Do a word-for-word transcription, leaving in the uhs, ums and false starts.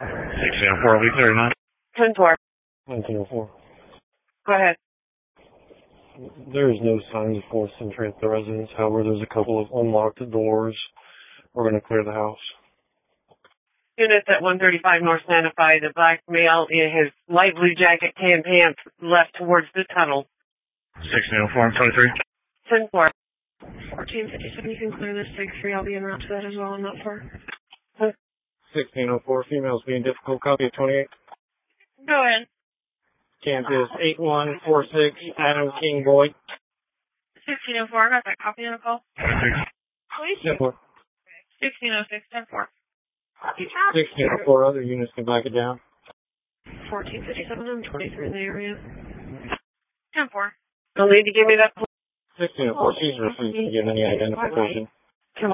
sixteen oh four, I'll be thirty-nine. ten four. nineteen oh four. Go ahead. There is no signs of forced entry at the residence. However, there's a couple of unlocked doors. We're going to clear the house. Units at one thirty-five North Santa Fe. The black male in his light blue jacket, tan pants, left towards the tunnel. sixteen oh four, I'm twenty-three. ten four. fourteen fifty-seven, you can clear this take three. I'll be en route to that as well. I'm not far. sixteen oh four, females being difficult. Copy of twenty-eight. Go ahead. Kansas eight one four six, Adam King Boyd. sixteen oh four, I got that copy on a call. Please. ten four. sixteen oh six, ten four. sixteen oh four, other units can back it down. fourteen fifty-seven, I'm twenty-three in the area. ten four. You'll need to give me that. sixteen oh four, she's refused to give any identification.